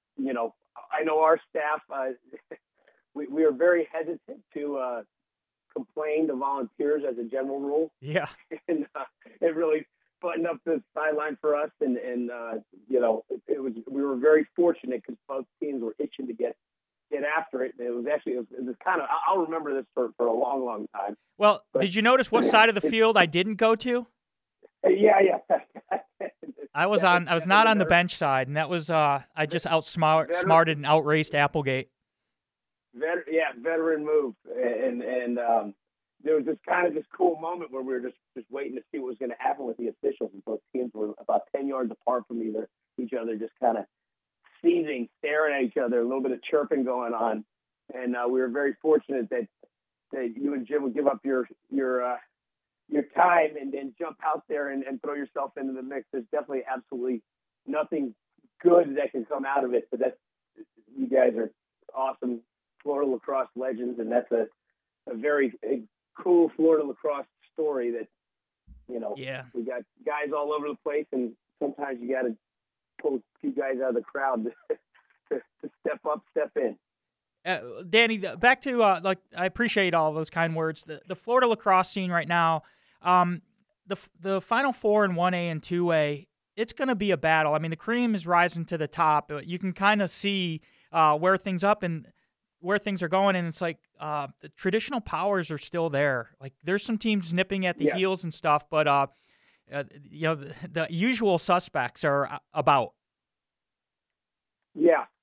[SPEAKER 10] I know our staff, we are very hesitant to complain to volunteers as a general rule.
[SPEAKER 5] Yeah.
[SPEAKER 10] And it really buttoned up the sideline for us. And we were very fortunate because both teams were itching to get after it. And it was kind of, I'll remember this for a long, long time.
[SPEAKER 5] Well, did you notice what side of the field I didn't go to?
[SPEAKER 10] Yeah.
[SPEAKER 5] I was not on the bench side, and that was I just outsmarted and outraced Applegate.
[SPEAKER 10] Veteran move, and there was this cool moment where we were just waiting to see what was going to happen with the officials, and both teams were about 10 yards apart from each other, just kind of seething, staring at each other, a little bit of chirping going on, and we were very fortunate that you and Jim would give up your time and then jump out there and throw yourself into the mix. There's definitely absolutely nothing good that can come out of it, but you guys are awesome Florida lacrosse legends, and that's a very cool Florida lacrosse story that, we got guys all over the place, and sometimes you got to pull a few guys out of the crowd to step up, step in.
[SPEAKER 5] Danny, back to I appreciate all of those kind words. The Florida lacrosse scene right now, the Final Four in 1A and 2A, it's going to be a battle. I mean, the cream is rising to the top. You can kind of see where things are going, and it's like the traditional powers are still there. Like, there's some teams nipping at the heels and stuff, but the usual suspects are about.
[SPEAKER 10] Yeah.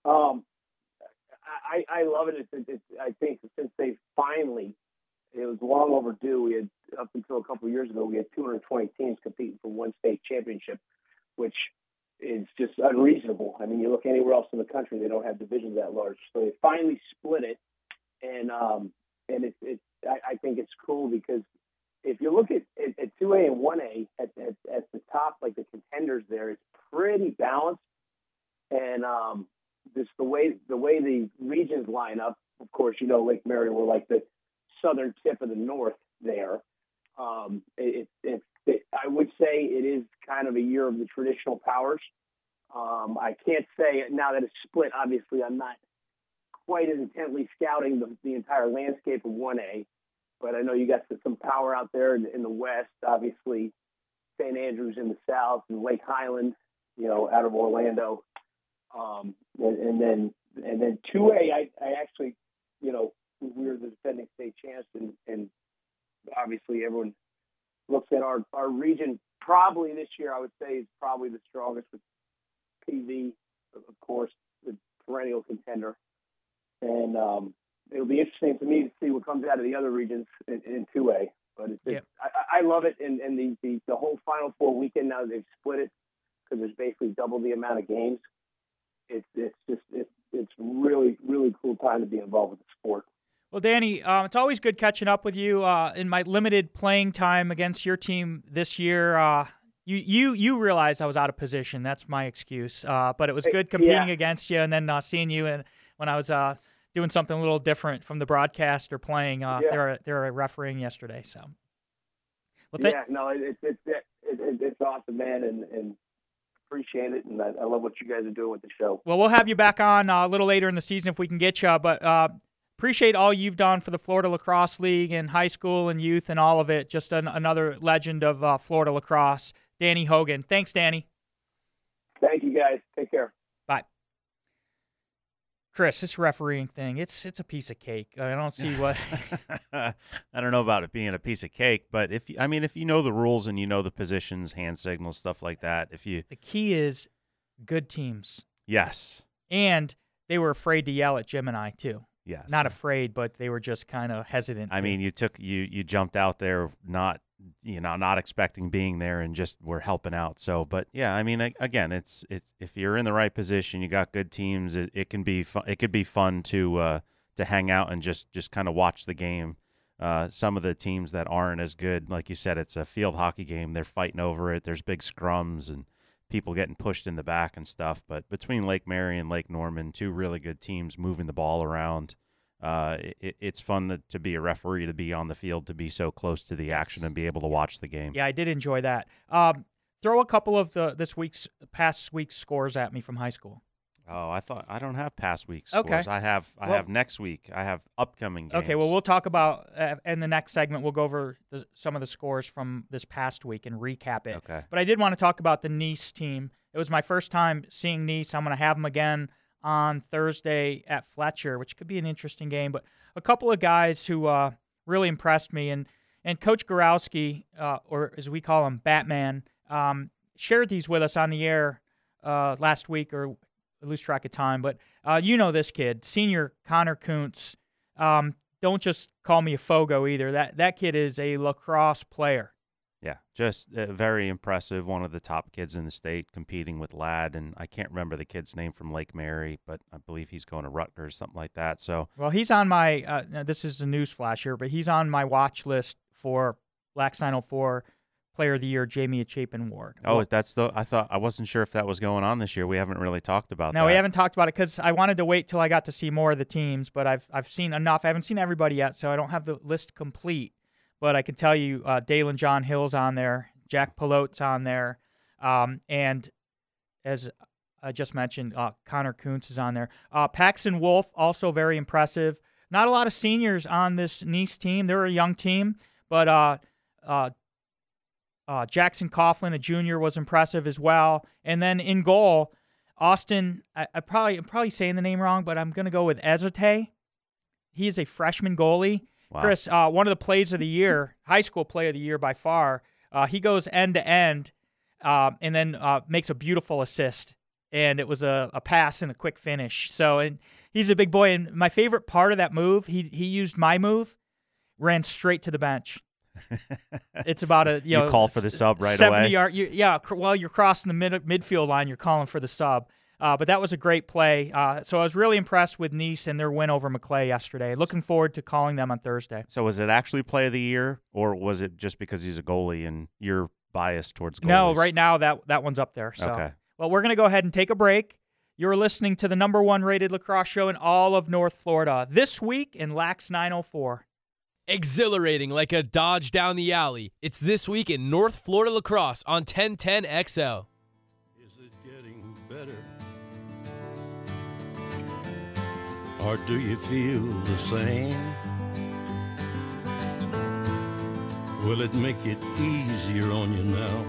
[SPEAKER 10] I love it. I think since they finally, it was long overdue. We had, up until a couple of years ago, we had 220 teams competing for one state championship, which is just unreasonable. I mean, you look anywhere else in the country, they don't have divisions that large. So they finally split it, and I think it's cool because if you look at 2A and 1A at the top, like the contenders there, it's pretty balanced, and just the way the regions line up. Of course, Lake Mary, we're like the southern tip of the north there. I would say it is kind of a year of the traditional powers. I can't say now that it's split. Obviously, I'm not quite as intently scouting the entire landscape of 1A, but I know you got some power out there in the west. Obviously, St. Andrews in the south and Lake Highland, out of Orlando, and then 2A. I actually, we were the defending state champs, and obviously everyone looks at our region. Probably this year, I would say is probably the strongest with PV, of course, the perennial contender. And it'll be interesting to me to see what comes out of the other regions in 2A. But I love it, and the whole Final Four weekend now they've split it because there's basically double the amount of games. It's really, really cool time to be involved with the sport.
[SPEAKER 5] Well, Danny, it's always good catching up with you. In my limited playing time against your team this year, you realize I was out of position. That's my excuse. But it was good competing against you, and then seeing you when I was doing something a little different from the broadcast or playing. They were refereeing yesterday. So,
[SPEAKER 10] it's awesome, man, and appreciate it, and I love what you guys are doing with the show.
[SPEAKER 5] Well, we'll have you back on a little later in the season if we can get you, but. Appreciate all you've done for the Florida Lacrosse League and high school and youth and all of it. Just another legend of Florida lacrosse, Danny Hogan. Thanks, Danny.
[SPEAKER 10] Thank you, guys. Take care.
[SPEAKER 5] Bye. Chris, this refereeing thing, it's a piece of cake. I don't see what.
[SPEAKER 6] I don't know about it being a piece of cake, but if you know the rules and you know the positions, hand signals, stuff like that, the
[SPEAKER 5] key is good teams.
[SPEAKER 6] Yes.
[SPEAKER 5] And they were afraid to yell at Jim and I too.
[SPEAKER 6] Yes.
[SPEAKER 5] Not afraid, but they were just kind of hesitant.
[SPEAKER 6] I mean, you jumped out there not expecting being there and just were helping out. So, but yeah, I mean, again, it's if you're in the right position, you got good teams, it can be fun. It could be fun to hang out and just kind of watch the game. Some of the teams that aren't as good, like you said, it's a field hockey game. They're fighting over it. There's big scrums and people getting pushed in the back and stuff. But between Lake Mary and Lake Norman, two really good teams moving the ball around, it's fun to be a referee, to be on the field, to be so close to the action and be able to watch the game.
[SPEAKER 5] Yeah, I did enjoy that. Throw a couple of past week's scores at me from high school.
[SPEAKER 6] Oh, I don't have past week's scores. I have next week. I have upcoming games.
[SPEAKER 5] Okay, well, we'll talk about in the next segment. We'll go over some of the scores from this past week and recap it.
[SPEAKER 6] Okay.
[SPEAKER 5] But I did want to talk about the Nice team. It was my first time seeing Nice. I'm going to have them again on Thursday at Fletcher, which could be an interesting game. But a couple of guys who really impressed me, and Coach Gorowski, or as we call him, Batman, shared these with us on the air last week, or I lose track of time, but you know this kid, senior Connor Kuntz. Don't just call me a Fogo either. That kid is a lacrosse player.
[SPEAKER 6] Yeah, just very impressive. One of the top kids in the state, competing with Ladd, and I can't remember the kid's name from Lake Mary, but I believe he's going to Rutgers, something like that. So,
[SPEAKER 5] well, he's on my. This is a news flash here, but he's on my watch list for Lax 904 Player of the Year, Jamie Chapin Ward.
[SPEAKER 6] Oh, I wasn't sure if that was going on this year. We haven't really talked about that.
[SPEAKER 5] No, we haven't talked about it because I wanted to wait till I got to see more of the teams, but I've seen enough. I haven't seen everybody yet, so I don't have the list complete. But I can tell you, Dalen John Hill's on there, Jack Pilote's on there, and as I just mentioned, Connor Kuntz is on there. Paxton Wolf, also very impressive. Not a lot of seniors on this Nice team. They're a young team, but Jackson Coughlin, a junior, was impressive as well. And then in goal, Austin, I'm probably saying the name wrong, but I'm going to go with Ezate. He is a freshman goalie. Wow. Chris, one of the plays of the year, high school play of the year by far. He goes end to end and then makes a beautiful assist. And it was a pass and a quick finish. So, and he's a big boy. And my favorite part of that move, he used my move, ran straight to the bench. It's about a
[SPEAKER 6] You call for the sub right
[SPEAKER 5] 70
[SPEAKER 6] away?
[SPEAKER 5] yard. While you're crossing the midfield line, you're calling for the sub. But that was a great play. So I was really impressed with Nice and their win over Maclay yesterday. Looking forward to calling them on Thursday.
[SPEAKER 6] So was it actually play of the year, or was it just because he's a goalie and you're biased towards goalies?
[SPEAKER 5] No, right now that one's up there. So.
[SPEAKER 6] Okay.
[SPEAKER 5] Well, we're going to go ahead and take a break. You're listening to the #1 rated lacrosse show in all of North Florida. This week in Lax 904.
[SPEAKER 2] Exhilarating like a dodge down the alley. It's This Week in North Florida Lacrosse on 1010 XL.
[SPEAKER 4] Is it getting better? Or do you feel the same? Will it make it easier on you now?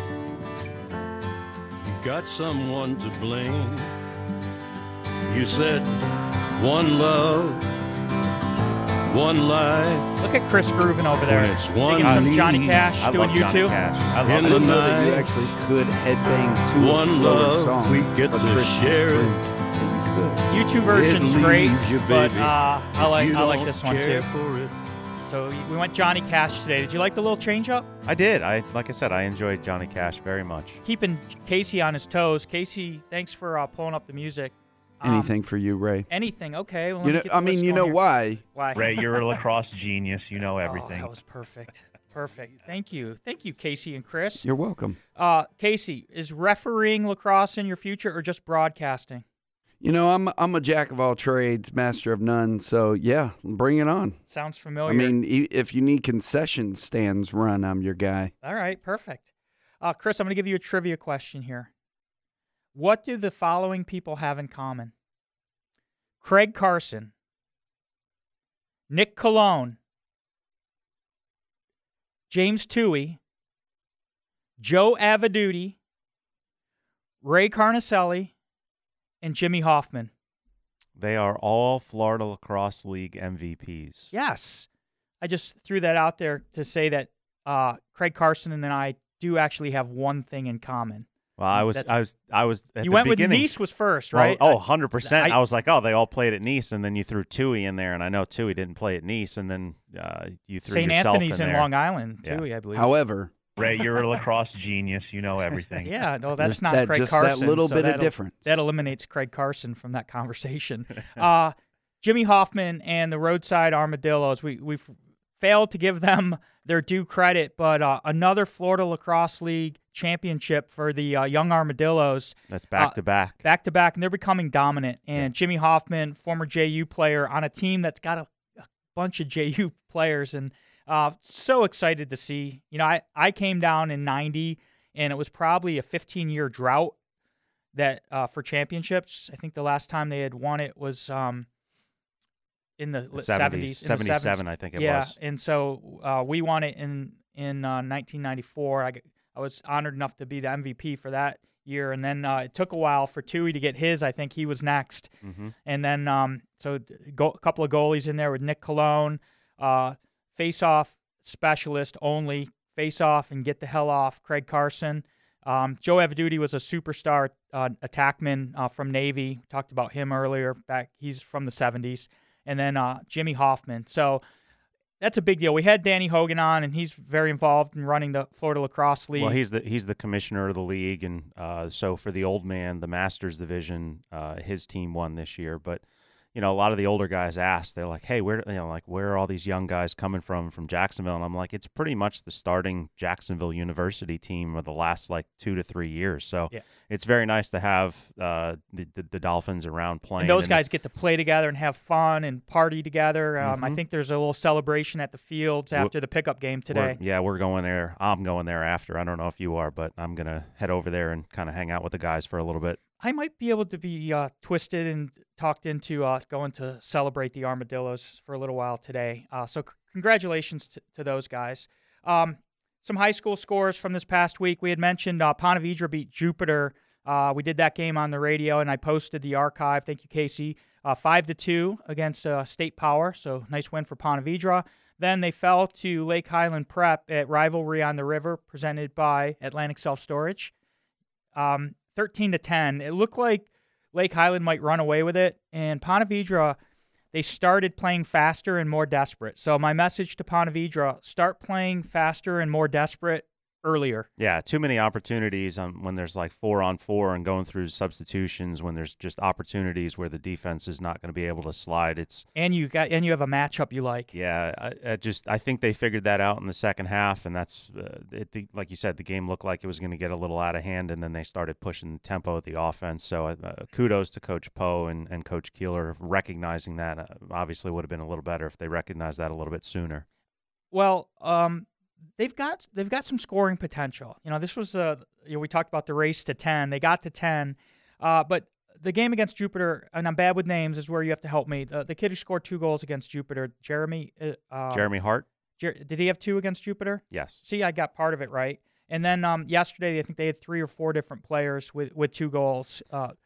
[SPEAKER 4] You got someone to blame. You said one love, one life.
[SPEAKER 5] Look at Chris grooving over there.
[SPEAKER 4] When it's one
[SPEAKER 5] Digging some Johnny
[SPEAKER 4] need.
[SPEAKER 5] Cash,
[SPEAKER 6] I
[SPEAKER 5] doing
[SPEAKER 6] love Johnny
[SPEAKER 5] U2.
[SPEAKER 6] Cash. I love
[SPEAKER 4] In
[SPEAKER 6] it.
[SPEAKER 4] the
[SPEAKER 7] I know that you
[SPEAKER 4] night,
[SPEAKER 7] actually could headbang to a
[SPEAKER 4] one
[SPEAKER 7] slower
[SPEAKER 4] love,
[SPEAKER 7] song.
[SPEAKER 4] we get
[SPEAKER 7] but
[SPEAKER 4] to
[SPEAKER 7] Chris
[SPEAKER 4] share it.
[SPEAKER 7] You
[SPEAKER 5] U2 version's
[SPEAKER 4] It
[SPEAKER 5] great,
[SPEAKER 4] leaves you,
[SPEAKER 5] but
[SPEAKER 4] baby,
[SPEAKER 5] I
[SPEAKER 4] if you
[SPEAKER 5] like
[SPEAKER 4] don't
[SPEAKER 5] this one
[SPEAKER 4] care
[SPEAKER 5] too.
[SPEAKER 4] for it.
[SPEAKER 5] So we went Johnny Cash today. Did you like the little change up?
[SPEAKER 6] I did. Like I said, I enjoyed Johnny Cash very much.
[SPEAKER 5] Keeping Casey on his toes. Casey, thanks for pulling up the music.
[SPEAKER 7] Anything for you, Ray.
[SPEAKER 5] Anything? Okay. Well, let
[SPEAKER 7] You
[SPEAKER 5] me
[SPEAKER 7] know,
[SPEAKER 5] get the
[SPEAKER 7] I mean,
[SPEAKER 5] list
[SPEAKER 7] you
[SPEAKER 5] going
[SPEAKER 7] know
[SPEAKER 5] here.
[SPEAKER 7] why?
[SPEAKER 5] Why?
[SPEAKER 8] Ray, you're a lacrosse genius. You know everything.
[SPEAKER 5] Oh, that was perfect. Perfect. Thank you, Casey and Chris.
[SPEAKER 7] You're welcome.
[SPEAKER 5] Casey, is refereeing lacrosse in your future or just broadcasting?
[SPEAKER 7] You know, I'm a jack of all trades, master of none. So yeah, bring it on.
[SPEAKER 5] Sounds familiar.
[SPEAKER 7] I mean, if you need concession stands run, I'm your guy.
[SPEAKER 5] All right, perfect. Chris, I'm going to give you a trivia question here. What do the following people have in common? Craig Carson, Nick Colon, James Toohey, Joe Avaduti, Ray Carnicelli, and Jimmy Hoffman.
[SPEAKER 6] They are all Florida Lacrosse League MVPs.
[SPEAKER 5] Yes. I just threw that out there to say that Craig Carson and I do actually have one thing in common.
[SPEAKER 6] Well, I was at
[SPEAKER 5] You
[SPEAKER 6] the
[SPEAKER 5] went
[SPEAKER 6] beginning.
[SPEAKER 5] with Nice was first, right?
[SPEAKER 6] Oh, 100%. I was like, oh, they all played at Nice, and then you threw Toohey in there, and I know Toohey didn't play at Nice, and then you threw
[SPEAKER 5] St.
[SPEAKER 6] yourself
[SPEAKER 5] Anthony's
[SPEAKER 6] in
[SPEAKER 5] in
[SPEAKER 6] there.
[SPEAKER 5] Long Island,
[SPEAKER 6] Yeah.
[SPEAKER 5] Toohey, I believe.
[SPEAKER 7] However,
[SPEAKER 8] Ray, you're a lacrosse genius. You know everything.
[SPEAKER 5] Yeah, no, that's
[SPEAKER 7] There's
[SPEAKER 5] not
[SPEAKER 7] that-
[SPEAKER 5] Craig
[SPEAKER 7] just that
[SPEAKER 5] Carson.
[SPEAKER 7] little
[SPEAKER 5] so
[SPEAKER 7] bit of
[SPEAKER 5] that'll-
[SPEAKER 7] difference.
[SPEAKER 5] That eliminates Craig Carson from that conversation. Jimmy Hoffman and the Roadside Armadillos, we've failed to give them their due credit, but another Florida Lacrosse League championship for the young Armadillos.
[SPEAKER 6] That's back-to-back.
[SPEAKER 5] Back-to-back, and they're becoming dominant. And Jimmy Hoffman, former JU player, on a team that's got a bunch of JU players, and so excited to see. You know, I came down in 90, and it was probably a 15-year drought that for championships. I think the last time they had won it was in the 70s.
[SPEAKER 6] 77, I think it was.
[SPEAKER 5] Yeah, and so we won it in 1994. I was honored enough to be the MVP for that year, and then it took a while for Toohey to get his. I think he was next.
[SPEAKER 6] Mm-hmm.
[SPEAKER 5] And then a couple of goalies in there with Nick Colon, face-off specialist only, face-off and get the hell off, Craig Carson. Joe Avaduti was a superstar attackman from Navy. Talked about him earlier. He's from the 70s. And then Jimmy Hoffman. So that's a big deal. We had Danny Hogan on, and he's very involved in running the Florida Lacrosse League.
[SPEAKER 6] Well, he's the commissioner of the league, and so for the old man, the Masters division, his team won this year. But you know, a lot of the older guys asked, they're like, "Hey, where are all these young guys coming from Jacksonville?" And I'm like, "It's pretty much the starting Jacksonville University team of the last 2 to 3 years." So it's very nice to have the Dolphins around playing.
[SPEAKER 5] And those guys get to play together and have fun and party together. I think there's a little celebration at the fields after the pickup game today.
[SPEAKER 6] We're going there. I'm going there after. I don't know if you are, but I'm going to head over there and kind of hang out with the guys for a little bit.
[SPEAKER 5] I might be able to be twisted and talked into going to celebrate the Armadillos for a little while today. So congratulations to those guys. Some high school scores from this past week. We had mentioned Ponte Vedra beat Jupiter. We did that game on the radio, and I posted the archive. Thank you, Casey. 5-2 against State Power, so nice win for Ponte Vedra. Then they fell to Lake Highland Prep at Rivalry on the River, presented by Atlantic Self-Storage. 13-10. It looked like Lake Highland might run away with it, and Ponte Vedra, they started playing faster and more desperate. So my message to Ponte Vedra, start playing faster and more desperate earlier.
[SPEAKER 6] Yeah, too many opportunities when there's like 4-on-4 and going through substitutions when there's just opportunities where the defense is not going to be able to slide.
[SPEAKER 5] And you have a matchup you like.
[SPEAKER 6] Yeah, I think they figured that out in the second half, and that's like you said, the game looked like it was going to get a little out of hand, and then they started pushing the tempo of the offense. So kudos to Coach Poe and Coach Keeler recognizing that. Obviously, would have been a little better if they recognized that a little bit sooner.
[SPEAKER 5] Well, they've got some scoring potential. This was we talked about the race to 10. They got to 10, but the game against Jupiter, and I'm bad with names, is where you have to help me. The kid who scored 2 goals against Jupiter, Jeremy
[SPEAKER 6] Hart.
[SPEAKER 5] Did he have 2 against Jupiter?
[SPEAKER 6] Yes.
[SPEAKER 5] See, I got part of it right. And then yesterday, I think they had 3 or 4 different players with 2 goals.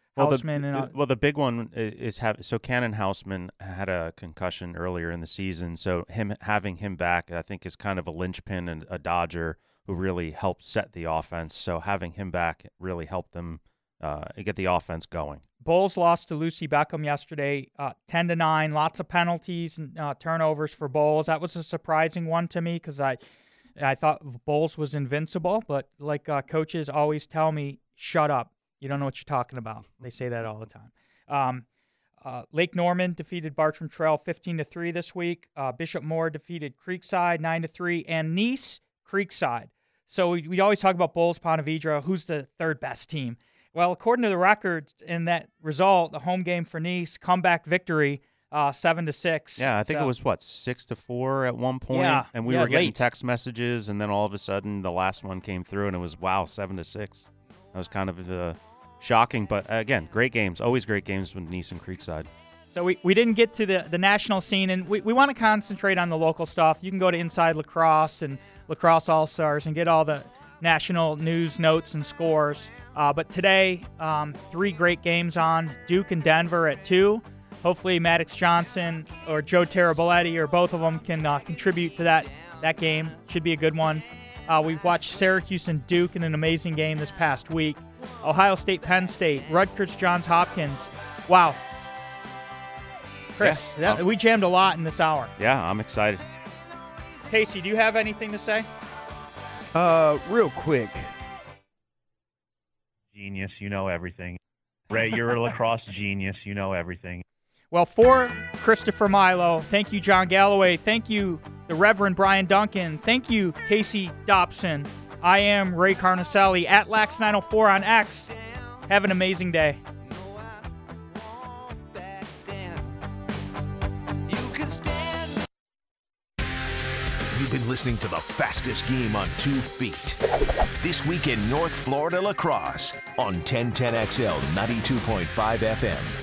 [SPEAKER 6] The big one is Cannon Houseman had a concussion earlier in the season, so having him back, I think, is kind of a linchpin and a Dodger who really helped set the offense. So having him back really helped them get the offense going.
[SPEAKER 5] Bulls lost to Lucy Beckham yesterday, 10-9. Lots of penalties and turnovers for Bulls. That was a surprising one to me because I thought Bulls was invincible, but like coaches always tell me, shut up. You don't know what you're talking about. They say that all the time. Lake Norman defeated Bartram Trail 15-3 this week. Bishop Moore defeated Creekside 9-3, and Nice Creekside. So we always talk about Bulls, Ponte Vedra, who's the third best team. Well, according to the records in that result, the home game for Nice, comeback victory, 7-6.
[SPEAKER 6] Yeah, I think it was 6-4 at one point, and we were getting text messages, and then all of a sudden the last one came through, and it was 7-6. That was kind of shocking, but again, great games. Always great games with Nice and Creekside.
[SPEAKER 5] So we didn't get to the national scene, and we want to concentrate on the local stuff. You can go to Inside Lacrosse and Lacrosse All-Stars and get all the national news, notes, and scores. But today, 3 great games on. Duke and Denver at 2. Hopefully Maddox Johnson or Joe Taraboletti or both of them can contribute to that game. Should be a good one. We've watched Syracuse and Duke in an amazing game this past week. Ohio State, Penn State, Rutgers, Johns Hopkins. Wow. Chris, we jammed a lot in this hour.
[SPEAKER 6] Yeah, I'm excited.
[SPEAKER 5] Casey, do you have anything to say?
[SPEAKER 7] Real quick.
[SPEAKER 8] Genius, you know everything. Ray, you're a lacrosse genius, you know everything.
[SPEAKER 5] Well, for Christopher Milo, thank you, John Galloway. Thank you, the Reverend Brian Duncan. Thank you, Casey Dobson. I am Ray Carnicelli at Lax904 on X. Have an amazing day.
[SPEAKER 1] You've been listening to the fastest game on 2 feet. This week in North Florida Lacrosse on 1010XL 92.5 FM.